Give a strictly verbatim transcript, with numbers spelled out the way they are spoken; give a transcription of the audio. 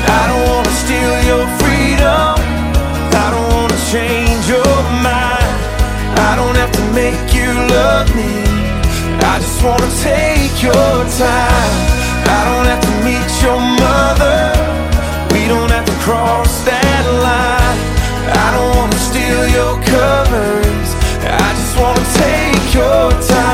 I don't wanna steal your freedom, I don't wanna change your mind, I don't have to make you love me, I just wanna take your time. I don't have to meet your mother, we don't have to cross that line, I don't wanna steal your covers, I just wanna take your time.